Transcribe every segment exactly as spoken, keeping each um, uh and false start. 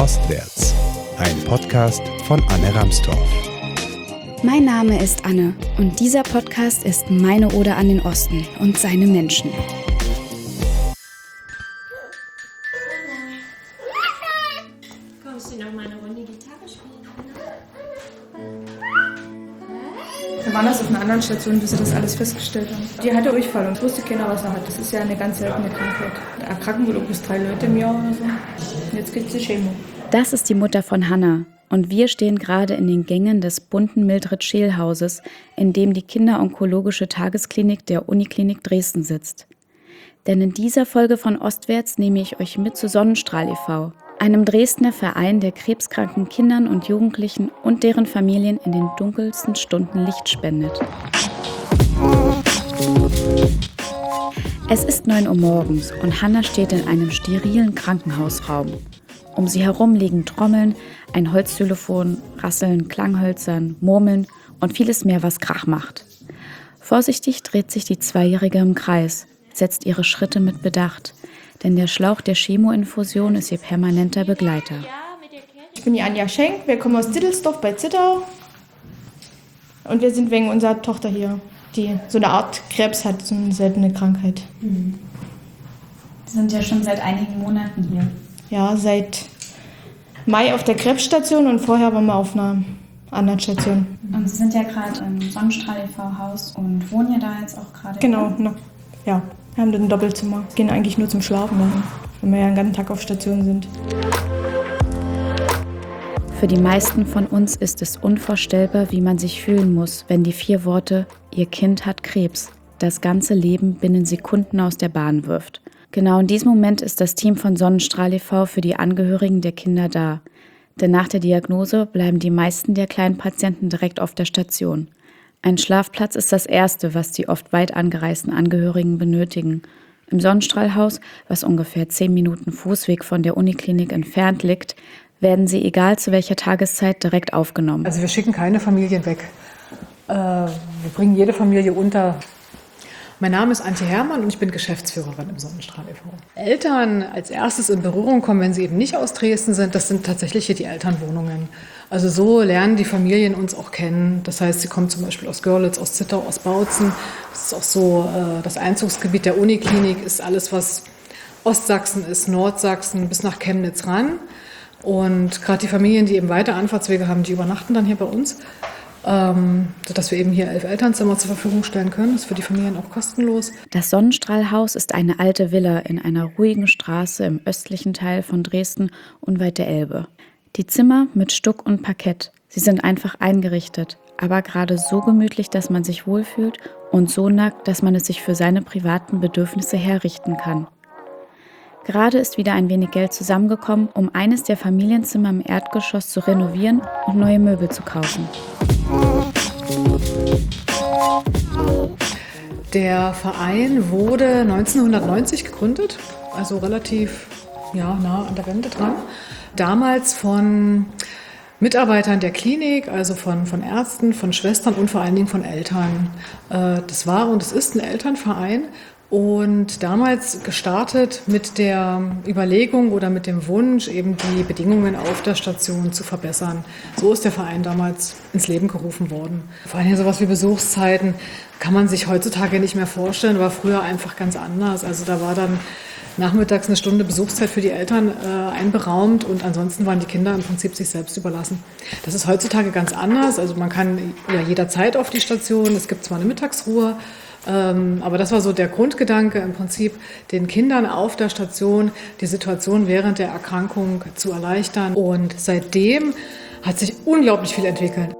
Ostwärts, ein Podcast von Anne Ramstorff. Mein Name ist Anne und dieser Podcast ist meine Ode an den Osten und seine Menschen. Kommst du noch mal eine Runde Gitarre spielen? Wir waren das auf einer anderen Station, bis sie das alles festgestellt haben. Die hatte Durchfall und wusste keiner, was er hat. Das ist ja eine ganz seltene Krankheit. Da erkranken wohl bis drei Leute im Jahr oder so. Und jetzt gibt es die Chemo. Das ist die Mutter von Hanna und wir stehen gerade in den Gängen des bunten Mildred-Scheel-Hauses, in dem die kinderonkologische Tagesklinik der Uniklinik Dresden sitzt. Denn in dieser Folge von Ostwärts nehme ich euch mit zu Sonnenstrahl e V, einem Dresdner Verein, der krebskranken Kindern und Jugendlichen und deren Familien in den dunkelsten Stunden Licht spendet. Es ist neun Uhr morgens und Hanna steht in einem sterilen Krankenhausraum. Um sie herum liegen Trommeln, ein Holzxylophon, Rasseln, Klanghölzern, Murmeln und vieles mehr, was Krach macht. Vorsichtig dreht sich die Zweijährige im Kreis, setzt ihre Schritte mit Bedacht, denn der Schlauch der Chemoinfusion ist ihr permanenter Begleiter. Ich bin die Anja Schenk, wir kommen aus Dittelsdorf bei Zittau. Und wir sind wegen unserer Tochter hier, die so eine Art Krebs hat, so eine seltene Krankheit. Mhm. Sie sind ja schon seit einigen Monaten hier. Ja, seit Mai auf der Krebsstation und vorher waren wir auf einer anderen Station. Und Sie sind ja gerade im Sonnenstrahl e V-Haus und wohnen ja da jetzt auch gerade. Genau, ne, ja. Wir haben dort ein Doppelzimmer. Gehen eigentlich nur zum Schlafen dahin, wenn wir ja den ganzen Tag auf Station sind. Für die meisten von uns ist es unvorstellbar, wie man sich fühlen muss, wenn die vier Worte „Ihr Kind hat Krebs" das ganze Leben binnen Sekunden aus der Bahn wirft. Genau in diesem Moment ist das Team von Sonnenstrahl e V für die Angehörigen der Kinder da. Denn nach der Diagnose bleiben die meisten der kleinen Patienten direkt auf der Station. Ein Schlafplatz ist das Erste, was die oft weit angereisten Angehörigen benötigen. Im Sonnenstrahlhaus, was ungefähr zehn Minuten Fußweg von der Uniklinik entfernt liegt, werden sie egal zu welcher Tageszeit direkt aufgenommen. Also wir schicken keine Familien weg. Äh, wir bringen jede Familie unter. Mein Name ist Antje Herrmann und ich bin Geschäftsführerin im Sonnenstrahl e V. Eltern als erstes in Berührung kommen, wenn sie eben nicht aus Dresden sind, das sind tatsächlich hier die Elternwohnungen. Also so lernen die Familien uns auch kennen. Das heißt, sie kommen zum Beispiel aus Görlitz, aus Zittau, aus Bautzen. Das ist auch so, äh, das Einzugsgebiet der Uniklinik ist alles, was Ostsachsen ist, Nordsachsen bis nach Chemnitz ran. Und gerade die Familien, die eben weite Anfahrtswege haben, die übernachten dann hier bei uns. Ähm, sodass wir eben hier elf Elternzimmer zur Verfügung stellen können. Das ist für die Familien auch kostenlos. Das Sonnenstrahlhaus ist eine alte Villa in einer ruhigen Straße im östlichen Teil von Dresden unweit der Elbe. Die Zimmer mit Stuck und Parkett. Sie sind einfach eingerichtet, aber gerade so gemütlich, dass man sich wohlfühlt und so nackt, dass man es sich für seine privaten Bedürfnisse herrichten kann. Gerade ist wieder ein wenig Geld zusammengekommen, um eines der Familienzimmer im Erdgeschoss zu renovieren und neue Möbel zu kaufen. Der Verein wurde neunzehnhundertneunzig gegründet, also relativ ja, nah an der Wende dran. Damals von Mitarbeitern der Klinik, also von, von Ärzten, von Schwestern und vor allen Dingen von Eltern. Das war und es ist ein Elternverein. Und damals gestartet mit der Überlegung oder mit dem Wunsch, eben die Bedingungen auf der Station zu verbessern. So ist der Verein damals ins Leben gerufen worden. Vor allem sowas wie Besuchszeiten kann man sich heutzutage nicht mehr vorstellen, war früher einfach ganz anders. Also da war dann nachmittags eine Stunde Besuchszeit für die Eltern äh, einberaumt und ansonsten waren die Kinder im Prinzip sich selbst überlassen. Das ist heutzutage ganz anders. Also man kann ja jederzeit auf die Station, es gibt zwar eine Mittagsruhe, Ähm, aber das war so der Grundgedanke im Prinzip, den Kindern auf der Station die Situation während der Erkrankung zu erleichtern. Und seitdem hat sich unglaublich viel entwickelt.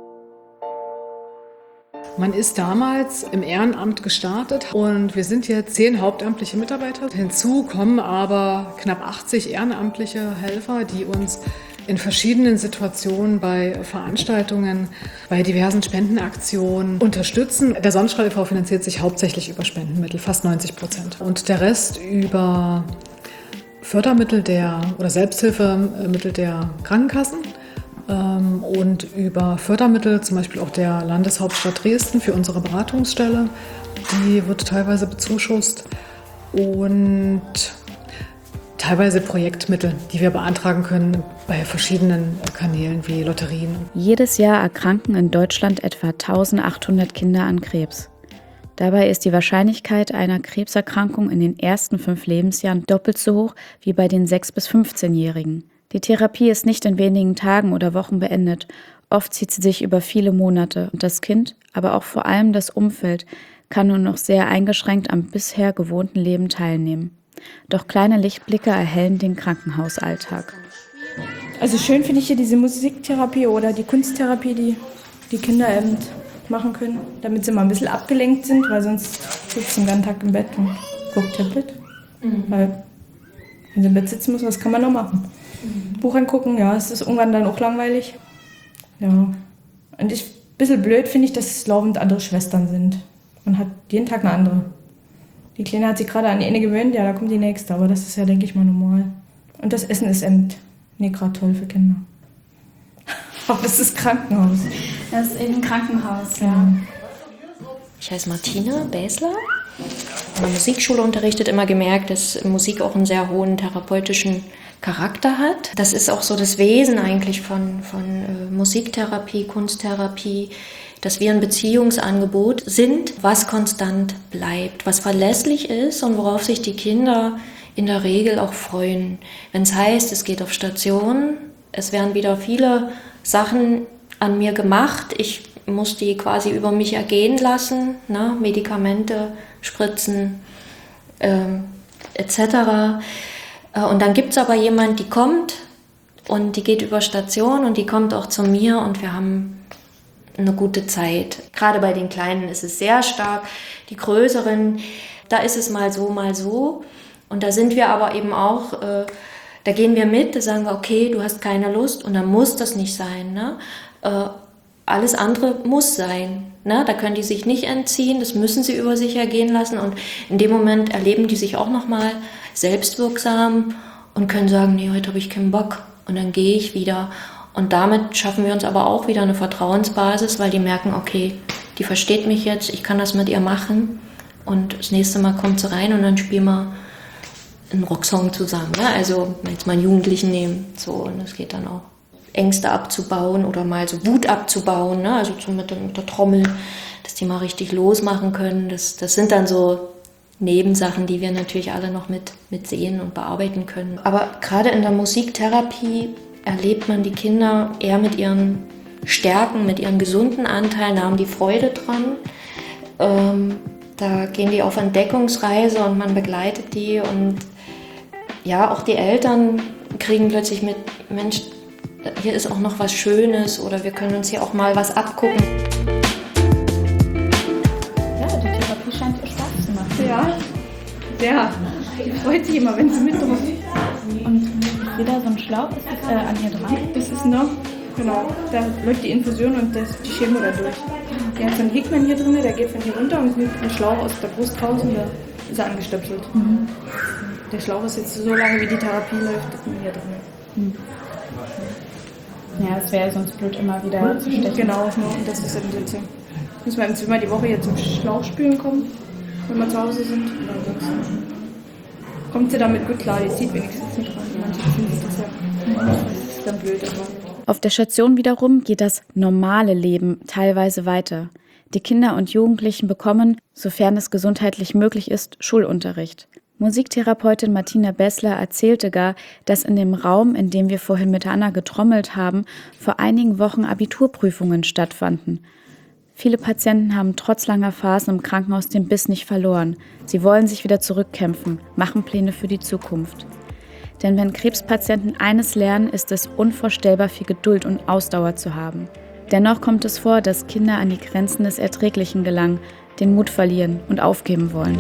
Man ist damals im Ehrenamt gestartet und wir sind jetzt zehn hauptamtliche Mitarbeiter. Hinzu kommen aber knapp achtzig ehrenamtliche Helfer, die uns in verschiedenen Situationen bei Veranstaltungen, bei diversen Spendenaktionen unterstützen. Der Sonnenstrahl e V finanziert sich hauptsächlich über Spendenmittel, fast neunzig Prozent. Und der Rest über Fördermittel der oder Selbsthilfemittel der Krankenkassen ähm, und über Fördermittel, zum Beispiel auch der Landeshauptstadt Dresden für unsere Beratungsstelle. Die wird teilweise bezuschusst. Und teilweise Projektmittel, die wir beantragen können bei verschiedenen Kanälen wie Lotterien. Jedes Jahr erkranken in Deutschland etwa eintausendachthundert Kinder an Krebs. Dabei ist die Wahrscheinlichkeit einer Krebserkrankung in den ersten fünf Lebensjahren doppelt so hoch wie bei den sechs- bis fünfzehnjährigen. Die Therapie ist nicht in wenigen Tagen oder Wochen beendet. Oft zieht sie sich über viele Monate und das Kind, aber auch vor allem das Umfeld, kann nur noch sehr eingeschränkt am bisher gewohnten Leben teilnehmen. Doch kleine Lichtblicke erhellen den Krankenhausalltag. Also schön finde ich hier diese Musiktherapie oder die Kunsttherapie, die die Kinder eben machen können, damit sie mal ein bisschen abgelenkt sind, weil sonst sitzen sie den ganzen Tag im Bett und gucken Tablet. Mhm. Weil wenn sie im Bett sitzen muss, was kann man noch machen? Mhm. Buch angucken, ja, es ist irgendwann dann auch langweilig. Ja, und ich, ein bisschen blöd finde ich, dass es laufend andere Schwestern sind. Man hat jeden Tag eine andere. Die Kleine hat sich gerade an die eine gewöhnt, ja, da kommt die nächste, aber das ist ja, denke ich mal, normal. Und das Essen ist eben nicht gerade toll für Kinder. Aber es ist Krankenhaus. Das ist eben ein Krankenhaus, ja. Ja. Ich heiße Martina Bäsler. In der Musikschule unterrichtet, immer gemerkt, dass Musik auch einen sehr hohen therapeutischen Charakter hat. Das ist auch so das Wesen eigentlich von, von äh, Musiktherapie, Kunsttherapie, dass wir ein Beziehungsangebot sind, was konstant bleibt, was verlässlich ist und worauf sich die Kinder in der Regel auch freuen. Wenn es heißt, es geht auf Station, es werden wieder viele Sachen an mir gemacht, ich muss die quasi über mich ergehen lassen, ne? Medikamente, Spritzen ähm, et cetera. Und dann gibt es aber jemand, die kommt und die geht über Station und die kommt auch zu mir und wir haben eine gute Zeit. Gerade bei den Kleinen ist es sehr stark, die Größeren, da ist es mal so, mal so. Und da sind wir aber eben auch, äh, da gehen wir mit, da sagen wir, okay, du hast keine Lust und dann muss das nicht sein. Ne? Äh, alles andere muss sein. Ne? Da können die sich nicht entziehen, das müssen sie über sich ergehen lassen und in dem Moment erleben die sich auch nochmal selbstwirksam und können sagen, nee, heute habe ich keinen Bock und dann gehe ich wieder. Und damit schaffen wir uns aber auch wieder eine Vertrauensbasis, weil die merken, okay, die versteht mich jetzt, ich kann das mit ihr machen und das nächste Mal kommt sie rein und dann spielen wir einen Rocksong zusammen. Ne? Also jetzt mal einen Jugendlichen nehmen, so, und es geht dann auch. Ängste abzubauen oder mal so Wut abzubauen, ne? Also so mit, der, mit der Trommel, dass die mal richtig losmachen können. Das, das sind dann so Nebensachen, die wir natürlich alle noch mit, mit sehen und bearbeiten können. Aber gerade in der Musiktherapie erlebt man die Kinder eher mit ihren Stärken, mit ihren gesunden Anteilen, da haben die Freude dran. Ähm, da gehen die auf Entdeckungsreise und man begleitet die und ja, auch die Eltern kriegen plötzlich mit, Mensch, hier ist auch noch was Schönes oder wir können uns hier auch mal was abgucken. Ja, die Therapie scheint ihr Spaß zu machen. Ja, sehr. Die freut sich immer, wenn sie mit drauf. Und wieder so ein Schlauch ist das, äh, an ihr dran. Das ist noch, genau, da läuft die Infusion und das, die Chemo da durch. Der hat so einen Hickman hier drin, der geht von hier runter und nimmt einen Schlauch aus der Brust raus und da ist er angestöpselt. Mhm. Der Schlauch ist jetzt so lange, wie die Therapie läuft, hier drin. Mhm. Ja, es wäre sonst blöd, immer wieder zu stechen. Genau, und das ist eben so. Müssen wir zweimal die Woche jetzt zum Schlauchspülen kommen, wenn wir zu Hause sind. Und dann kommt sie damit gut klar, die zieht wenigstens nicht dran. Manche finden das ja, das ist dann blöd. Aber auf der Station wiederum geht das normale Leben teilweise weiter. Die Kinder und Jugendlichen bekommen, sofern es gesundheitlich möglich ist, Schulunterricht. Musiktherapeutin Martina Bäsler erzählte gar, dass in dem Raum, in dem wir vorhin mit Anna getrommelt haben, vor einigen Wochen Abiturprüfungen stattfanden. Viele Patienten haben trotz langer Phasen im Krankenhaus den Biss nicht verloren. Sie wollen sich wieder zurückkämpfen, machen Pläne für die Zukunft. Denn wenn Krebspatienten eines lernen, ist es unvorstellbar viel Geduld und Ausdauer zu haben. Dennoch kommt es vor, dass Kinder an die Grenzen des Erträglichen gelangen, den Mut verlieren und aufgeben wollen.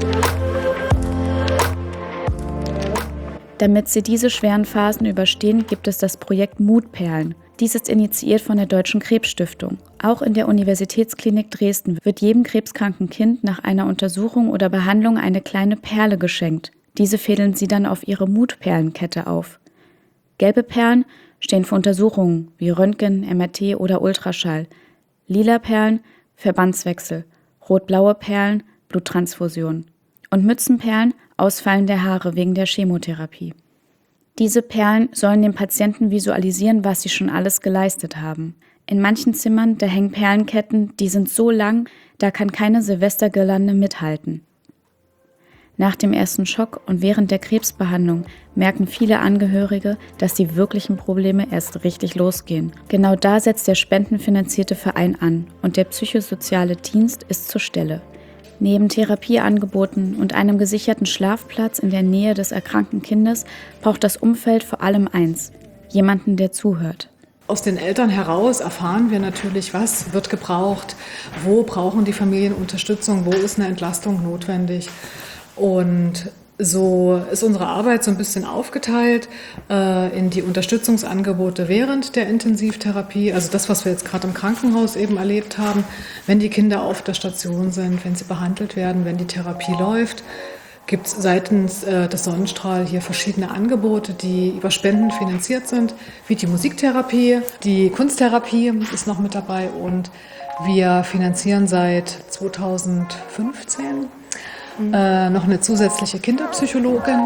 Damit sie diese schweren Phasen überstehen, gibt es das Projekt Mutperlen. Dies ist initiiert von der Deutschen Krebsstiftung. Auch in der Universitätsklinik Dresden wird jedem krebskranken Kind nach einer Untersuchung oder Behandlung eine kleine Perle geschenkt. Diese fädeln sie dann auf ihre Mutperlenkette auf. Gelbe Perlen stehen für Untersuchungen wie Röntgen, M R T oder Ultraschall. Lila Perlen Verbandswechsel. Rot-blaue Perlen Bluttransfusion. Und Mützenperlen Ausfallen der Haare wegen der Chemotherapie. Diese Perlen sollen den Patienten visualisieren, was sie schon alles geleistet haben. In manchen Zimmern, da hängen Perlenketten, die sind so lang, da kann keine Silvestergirlande mithalten. Nach dem ersten Schock und während der Krebsbehandlung merken viele Angehörige, dass die wirklichen Probleme erst richtig losgehen. Genau da setzt der spendenfinanzierte Verein an und der psychosoziale Dienst ist zur Stelle. Neben Therapieangeboten und einem gesicherten Schlafplatz in der Nähe des erkrankten Kindes braucht das Umfeld vor allem eins: jemanden, der zuhört. Aus den Eltern heraus erfahren wir natürlich, was wird gebraucht, wo brauchen die Familien Unterstützung, wo ist eine Entlastung notwendig. Und so ist unsere Arbeit so ein bisschen aufgeteilt äh, in die Unterstützungsangebote während der Intensivtherapie, also das, was wir jetzt gerade im Krankenhaus eben erlebt haben, wenn die Kinder auf der Station sind, wenn sie behandelt werden, wenn die Therapie läuft, gibt es seitens äh, des Sonnenstrahl hier verschiedene Angebote, die über Spenden finanziert sind, wie die Musiktherapie, die Kunsttherapie ist noch mit dabei und wir finanzieren seit zweitausendfünfzehn mhm. äh, noch eine zusätzliche Kinderpsychologin.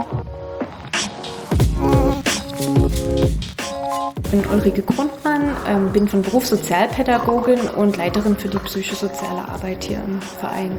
Ich bin Ulrike Grundmann, ähm, bin von Beruf Sozialpädagogin und Leiterin für die psychosoziale Arbeit hier im Verein.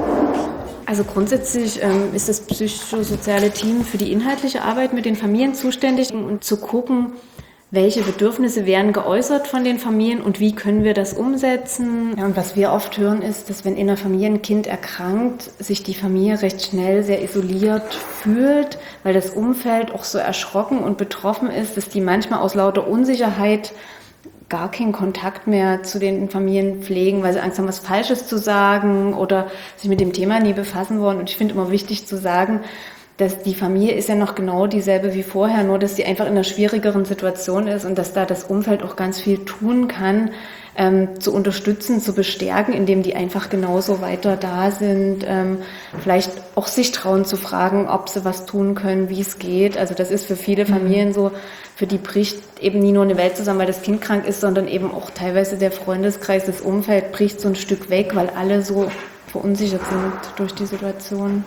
Also grundsätzlich ähm, ist das psychosoziale Team für die inhaltliche Arbeit mit den Familien zuständig, um zu gucken, welche Bedürfnisse werden geäußert von den Familien und wie können wir das umsetzen. Ja, und was wir oft hören ist, dass wenn in einer Familie ein Kind erkrankt, sich die Familie recht schnell sehr isoliert fühlt, weil das Umfeld auch so erschrocken und betroffen ist, dass die manchmal aus lauter Unsicherheit gar keinen Kontakt mehr zu den Familien pflegen, weil sie Angst haben, was Falsches zu sagen oder sich mit dem Thema nie befassen wollen. Und ich finde immer wichtig zu sagen, dass die Familie ist ja noch genau dieselbe wie vorher, nur dass sie einfach in einer schwierigeren Situation ist und dass da das Umfeld auch ganz viel tun kann, ähm, zu unterstützen, zu bestärken, indem die einfach genauso weiter da sind, ähm, vielleicht auch sich trauen zu fragen, ob sie was tun können, wie es geht. Also das ist für viele Familien so, für die bricht eben nie nur eine Welt zusammen, weil das Kind krank ist, sondern eben auch teilweise der Freundeskreis, das Umfeld bricht so ein Stück weg, weil alle so verunsichert sind durch die Situation.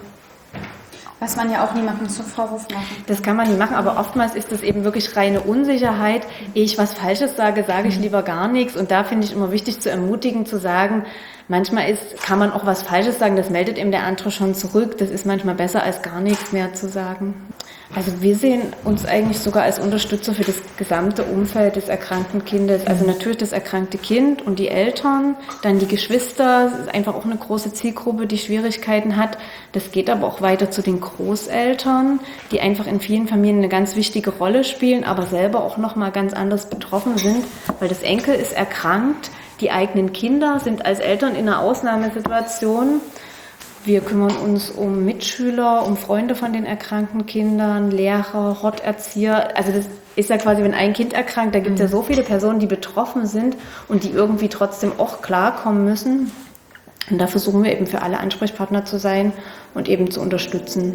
Was man ja auch niemandem zum Vorwurf machen. Das kann man nicht machen, aber oftmals ist das eben wirklich reine Unsicherheit. Ehe ich was Falsches sage, sage ich lieber gar nichts. Und da finde ich immer wichtig zu ermutigen, zu sagen, manchmal ist, kann man auch was Falsches sagen, das meldet eben der andere schon zurück. Das ist manchmal besser, als gar nichts mehr zu sagen. Also wir sehen uns eigentlich sogar als Unterstützer für das gesamte Umfeld des erkrankten Kindes. Also natürlich das erkrankte Kind und die Eltern, dann die Geschwister, das ist einfach auch eine große Zielgruppe, die Schwierigkeiten hat. Das geht aber auch weiter zu den Großeltern, die einfach in vielen Familien eine ganz wichtige Rolle spielen, aber selber auch nochmal ganz anders betroffen sind, weil das Enkel ist erkrankt, die eigenen Kinder sind als Eltern in einer Ausnahmesituation. Wir kümmern uns um Mitschüler, um Freunde von den erkrankten Kindern, Lehrer, Horterzieher. Also das ist ja quasi, wenn ein Kind erkrankt, da gibt es ja so viele Personen, die betroffen sind und die irgendwie trotzdem auch klarkommen müssen. Und da versuchen wir eben für alle Ansprechpartner zu sein und eben zu unterstützen.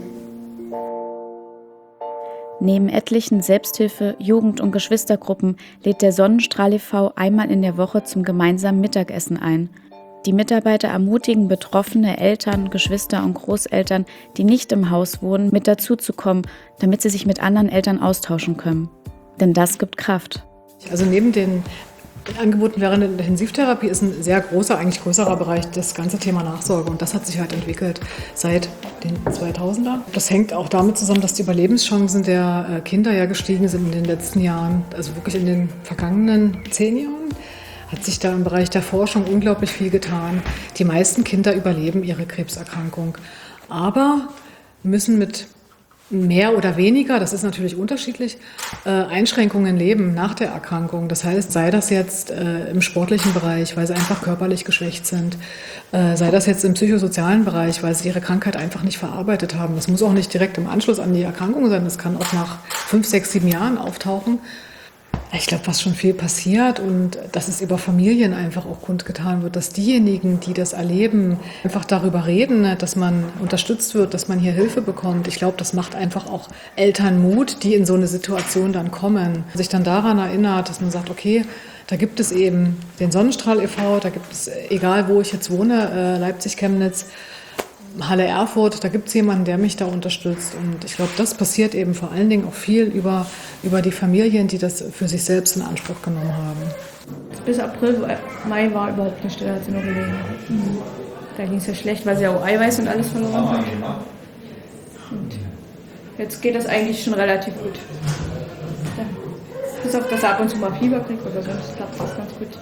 Neben etlichen Selbsthilfe-, Jugend- und Geschwistergruppen lädt der Sonnenstrahl e V einmal in der Woche zum gemeinsamen Mittagessen ein. Die Mitarbeiter ermutigen betroffene Eltern, Geschwister und Großeltern, die nicht im Haus wohnen, mit dazu zu kommen, damit sie sich mit anderen Eltern austauschen können. Denn das gibt Kraft. Also neben den Angeboten während der Intensivtherapie ist ein sehr großer, eigentlich größerer Bereich das ganze Thema Nachsorge. Und das hat sich halt entwickelt seit den zweitausender. Das hängt auch damit zusammen, dass die Überlebenschancen der Kinder ja gestiegen sind in den letzten Jahren. Also wirklich in den vergangenen zehn Jahren hat sich da im Bereich der Forschung unglaublich viel getan. Die meisten Kinder überleben ihre Krebserkrankung, aber müssen mit mehr oder weniger, das ist natürlich unterschiedlich, äh, Einschränkungen leben nach der Erkrankung. Das heißt, sei das jetzt äh, im sportlichen Bereich, weil sie einfach körperlich geschwächt sind, äh, sei das jetzt im psychosozialen Bereich, weil sie ihre Krankheit einfach nicht verarbeitet haben. Das muss auch nicht direkt im Anschluss an die Erkrankung sein, das kann auch nach fünf, sechs, sieben Jahren auftauchen. Ich glaube, was schon viel passiert und dass es über Familien einfach auch kundgetan wird, dass diejenigen, die das erleben, einfach darüber reden, dass man unterstützt wird, dass man hier Hilfe bekommt. Ich glaube, das macht einfach auch Eltern Mut, die in so eine Situation dann kommen. Sich dann daran erinnert, dass man sagt, okay, da gibt es eben den Sonnenstrahl e V, da gibt es, egal wo ich jetzt wohne, Leipzig, Chemnitz, Halle Erfurt, da gibt es jemanden, der mich da unterstützt. Und ich glaube, das passiert eben vor allen Dingen auch viel über, über die Familien, die das für sich selbst in Anspruch genommen haben. Bis April, Mai war überhaupt eine Stille, hat sie noch gelegen. Mhm. Da ging es ja schlecht, weil sie auch Eiweiß und alles verloren hat. Und jetzt geht das eigentlich schon relativ gut. Ja. Bis auf, dass er ab und zu mal Fieber kriegt, aber sonst klappt das ganz gut.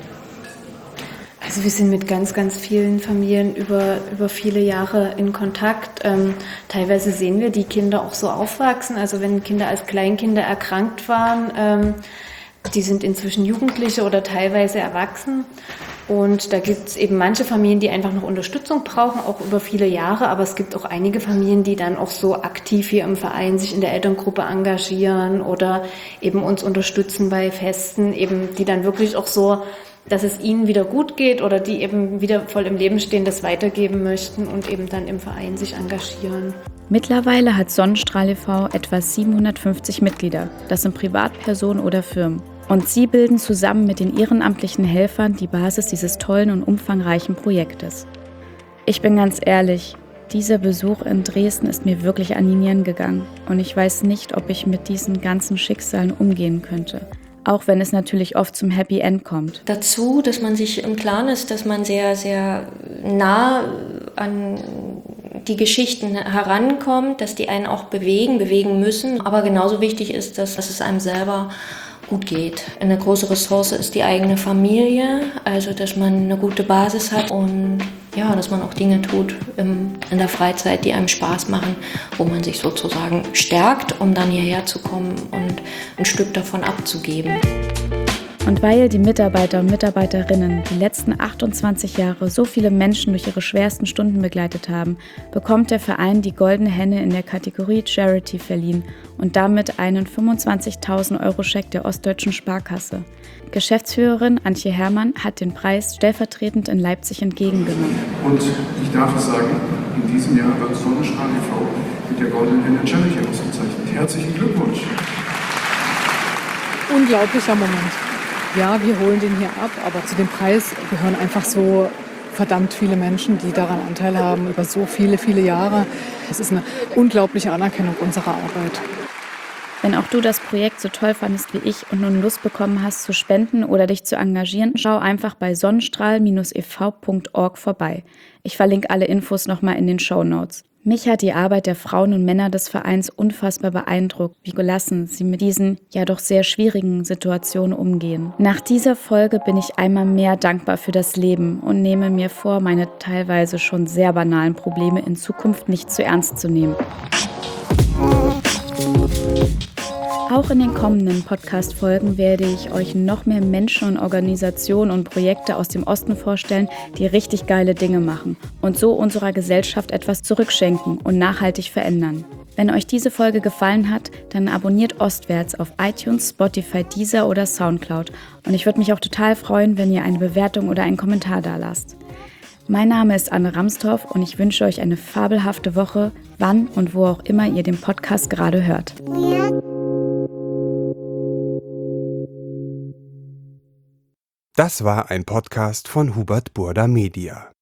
Also wir sind mit ganz, ganz vielen Familien über, über viele Jahre in Kontakt. Ähm, teilweise sehen wir die Kinder auch so aufwachsen. Also wenn Kinder als Kleinkinder erkrankt waren, ähm, die sind inzwischen Jugendliche oder teilweise erwachsen. Und da gibt es eben manche Familien, die einfach noch Unterstützung brauchen, auch über viele Jahre. Aber es gibt auch einige Familien, die dann auch so aktiv hier im Verein sich in der Elterngruppe engagieren oder eben uns unterstützen bei Festen, eben die dann wirklich auch so, dass es ihnen wieder gut geht oder die eben wieder voll im Leben stehen, das weitergeben möchten und eben dann im Verein sich engagieren. Mittlerweile hat Sonnenstrahl e V etwa siebenhundertfünfzig Mitglieder. Das sind Privatpersonen oder Firmen. Und sie bilden zusammen mit den ehrenamtlichen Helfern die Basis dieses tollen und umfangreichen Projektes. Ich bin ganz ehrlich, dieser Besuch in Dresden ist mir wirklich an die Nieren gegangen. Und ich weiß nicht, ob ich mit diesen ganzen Schicksalen umgehen könnte. Auch wenn es natürlich oft zum Happy End kommt. Dazu, dass man sich im Klaren ist, dass man sehr, sehr nah an die Geschichten herankommt, dass die einen auch bewegen, bewegen müssen. Aber genauso wichtig ist, dass, dass es einem selber gut geht. Eine große Ressource ist die eigene Familie, also dass man eine gute Basis hat und ja, dass man auch Dinge tut im, in der Freizeit, die einem Spaß machen, wo man sich sozusagen stärkt, um dann hierher zu kommen und ein Stück davon abzugeben. Und weil die Mitarbeiter und Mitarbeiterinnen die letzten achtundzwanzig Jahre so viele Menschen durch ihre schwersten Stunden begleitet haben, bekommt der Verein die Goldene Henne in der Kategorie Charity verliehen und damit einen fünfundzwanzigtausend Euro Scheck der Ostdeutschen Sparkasse. Geschäftsführerin Antje Herrmann hat den Preis stellvertretend in Leipzig entgegengenommen. Und ich darf es sagen, in diesem Jahr wird Sonnenstrahl e V mit der Goldenen Henne Charity ausgezeichnet. Herzlichen Glückwunsch! Unglaublicher Moment. Ja, wir holen den hier ab, aber zu dem Preis gehören einfach so verdammt viele Menschen, die daran Anteil haben, über so viele, viele Jahre. Es ist eine unglaubliche Anerkennung unserer Arbeit. Wenn auch du das Projekt so toll fandest wie ich und nun Lust bekommen hast zu spenden oder dich zu engagieren, schau einfach bei sonnenstrahl e v punkt org vorbei. Ich verlinke alle Infos nochmal in den Shownotes. Mich hat die Arbeit der Frauen und Männer des Vereins unfassbar beeindruckt, wie gelassen sie mit diesen ja doch sehr schwierigen Situationen umgehen. Nach dieser Folge bin ich einmal mehr dankbar für das Leben und nehme mir vor, meine teilweise schon sehr banalen Probleme in Zukunft nicht zu ernst zu nehmen. Auch in den kommenden Podcast-Folgen werde ich euch noch mehr Menschen und Organisationen und Projekte aus dem Osten vorstellen, die richtig geile Dinge machen und so unserer Gesellschaft etwas zurückschenken und nachhaltig verändern. Wenn euch diese Folge gefallen hat, dann abonniert Ostwärts auf iTunes, Spotify, Deezer oder Soundcloud. Und ich würde mich auch total freuen, wenn ihr eine Bewertung oder einen Kommentar dalasst. Mein Name ist Anne Ramstorff und ich wünsche euch eine fabelhafte Woche, wann und wo auch immer ihr den Podcast gerade hört. Das war ein Podcast von Hubert Burda Media.